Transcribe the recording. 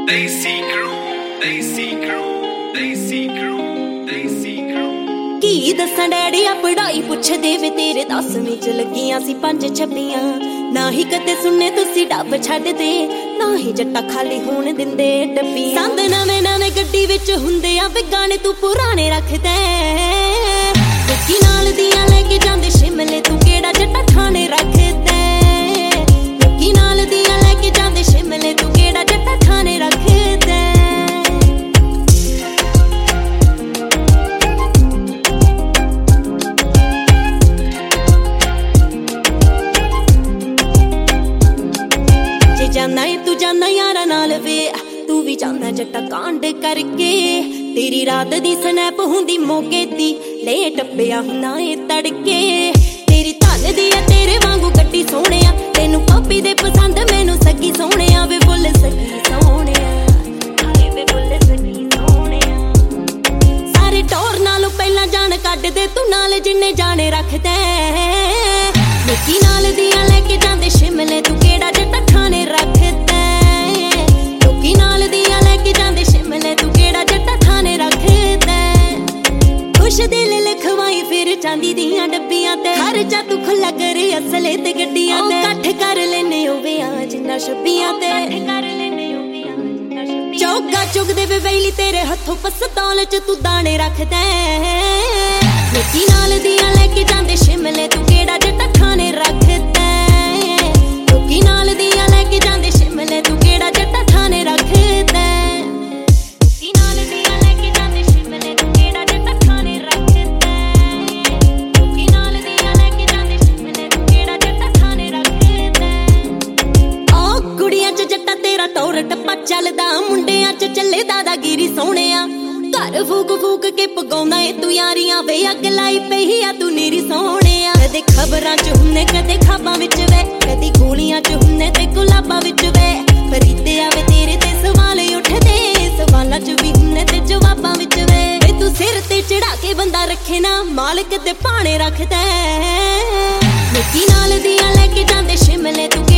ਕੀ ਦੱਸਾਂ ਡੈਡੀਆ ਪੜ੍ਹਾਈ ਪੁੱਛਦੇ ਵੇ ਤੇਰੇ 10ਵੀਂ ਚ ਲੱਗੀਆਂ ਸੀ 5 ਛੱਬੀਆਂ ਨਾ ਹੀ ਕਦੇ ਸੁਣਨੇ ਤੁਸੀਂ ਡੱਬ ਛੱਡਦੇ ਨਾ ਹੀ ਜੱਟਾ ਖਾਲੀ ਹੋਣ ਦਿੰਦੇ ਡੱਬੀਆਂ ਸੰਦ ਨਵੇਂ ਨਵੇਂ ਗੱਡੀ ਵਿੱਚ ਹੁੰਦੇ ਆ ਵੇ ਗਾਣੇ ਤੂੰ ਪੁਰਾਣੇ ਰੱਖਦਾ ਕੀ ਨਾਲ ਦੀਆਂ ਲੈ ਕੇ ਜਾਂਦੇ ਸ਼ਿਮਲੇ ਤੂੰ ਕਿਹੜਾ ਜੱਟਾ ਥਾਣੇ ਰੱਖਦਾ ਕੀ ਨਾਲ ਦੀਆਂ ਲੈ ਕੇ ਜਾਂਦੇ ਸ਼ਿਮਲੇ ਤੂੰ ਕਿਹੜਾ ਜੱਟਾ ਥਾਣੇ ਰੱਖਦਾ ਜਾਨਾ ਏ ਤੂੰ ਜਾਨਾ ਯਾਰਾਂ ਨਾਲ ਵੇ ਤੂੰ ਵੀ ਜਾਨਾ ਜੱਟਾ ਕਾਂਡ ਕਰਕੇ ਤੇਰੀ ਰਾਤ ਦੀ ਸਨੈਪ ਹੁੰਦੀ ਮੋਗੇ ਦੀ ਲੈ ਟੱਪਿਆ ਹੁਣਾ ਏ ਤੜਕੇ ਤੇਰੀ ਧਨ ਦੀ ਆ ਤੇਰੇ ਵਾਂਗੂ ਗੱਡੀ ਸੋਹਣਿਆ ਤੈਨੂੰ ਪਾਪੀ ਦੇ ਪਸੰਦ ਮੈਨੂੰ ਸੱਗੀ ਸੋਹਣਿਆ ਵੇ ਬੁੱਲ ਸੱਗੀ ਸੋਹਣਿਆ ਆਏ ਵੇ ਬੁੱਲ ਸੱਗੀ ਸੋਹਣਿਆ ਸਾਰੇ ਟੌਰ ਨਾਲੋਂ ਪਹਿਲਾਂ ਜਾਣ ਕੱਢਦੇ ਤੂੰ ਨਾਲ ਜਿੰਨੇ ਜਾਣੇ ਰੱਖਦਾ ਨਿੱਕੀ ਨਾਲ ਦੀਆਂ ਲੈ ਕੇ ਜਾਂਦੇ ਸ਼ਿਮਲੇ ਤੂੰ ਕਿਹੜਾ ਜੱਟਾ ਥਾਣੇ ਰੱਖਦਾ ਲੋਕੀ ਨਾਲ ਦੀਆਂ ਲੈ ਕੇ ਜਾਂਦੇ ਸ਼ਿਮਲੇ ਤੂੰ ਕਿਹੜਾ ਜੱਟਾ ਥਾਣੇ ਰੱਖਦਾ ਖੁਸ਼ ਦਿਲ ਲਿਖਵਾਈ ਫਿਰ ਚਾਂਦੀ ਦੀਆਂ ਡੱਬੀਆਂ ਤੇ ਖਰਚਾ ਤੂੰ ਖੁੱਲਾ ਕਰੇ ਅਸਲੇ ਤੇ ਗੱਡੀਆਂ ਤੇ ਇਕੱਠ ਕਰ ਲੈਨੇ ਹੋਵੇ ਆ ਜਿੰਨਾ ਛੱਬੀਆਂ ਤੇ ਚੌਗਾ ਚੁਗਦੇ ਵੇ ਵੈਲੀ ਤੇਰੇ ਹੱਥੋਂ ਪਸਤੌਲ ਚ ਤੂੰ ਦਾਣੇ ਰੱਖਦਾ ਲੋਕੀ ਨਾਲ ਦੀਆਂ ਲੈ ਕੇ ਜਾਂਦੇ ਸ਼ਿਮਲੇ ਤੂੰ ਕਿਹੜਾ ਜੱਟਾ ਥਾਣੇ ਰੱਖਦਾ ਲੋਕੀ ਨਾਲ ਦੀਆਂ ਲੈ ਕੇ ਜਾਂਦੇ ਸ਼ਿਮਲੇ ਤੂੰ ਕਿਹੜਾ ਜੱਟਾ ਥਾਣੇ ਰੱਖਦਾ ਲੋਕੀ ਨਾਲ ਦੀਆਂ ਲੈ ਕੇ ਜਾਂਦੇ ਸ਼ਿਮਲੇ ਤੂੰ ਕਿਹੜਾ ਜੱਟਾ ਥਾਣੇ ਰੱਖਦਾ ਲੋਕੀ ਨਾਲ ਦੀਆਂ ਲੈ ਕੇ ਜਾਂਦੇ ਸ਼ਿਮਲੇ ਤੂੰ ਕਿਹੜਾ ਜੱਟਾ ਥਾਣੇ ਰੱਖਦਾ ਓ ਕੁੜੀਆਂ ਚ ਜੱਟਾ ਤੇਰਾ ਟੌਰ ਟੱਪਾ ਚੱਲਦਾ ਮੁੰਡਿਆਂ ਚ ਚੱਲੇ ਦਾਦਾਗੀਰੀ ਸੋਹਣਿਆ ਘਰ ਫੂਕ ਫੂਕ ਕੇ ਪਗਾਉਂਦਾ ਏ ਤੂੰ ਯਾਰੀਆਂ ਵੇ ਅੱਗ ਲਾਈ ਪਈ ਆ ਤੂੰ ਨੀਰੀ ਸੋਹਣਿਆ ਕਦੇ ਖਬਰਾਂ ਚ ਹੁੰਨੇ ਕਦੇ ਖਾਬਾਂ ਵਿੱਚ ਵੇ ਕਦੀ ਗੋਲੀਆਂ ਚ ਹੁੰਨੇ ਤੇ ਗੁਲਾਬਾਂ ਵਿੱਚ ਵੇ ਫਰੀਦੇ ਆਵੇ ਤੇਰੇ ਤੇ ਸਵਾਲ ਉੱਠਦੇ ਸਵਾਲਾਂ ਚ ਵੀ ਹੁੰਨੇ ਤੇ ਜਵਾਬਾਂ ਵਿੱਚ ਵੇ ਤੂੰ ਸਿਰ ਤੇ ਚੜਾ ਕੇ ਬੰਦਾ ਰੱਖੇ ਨਾ ਮਾਲਕ ਤੇ ਭਾਣੇ ਰੱਖਦਾ ਲੋਕੀ ਨਾਲ ਦੀਆਂ ਲੈ ਕੇ ਜਾਂਦੇ ਸ਼ਿਮਲੇ ਤੂੰ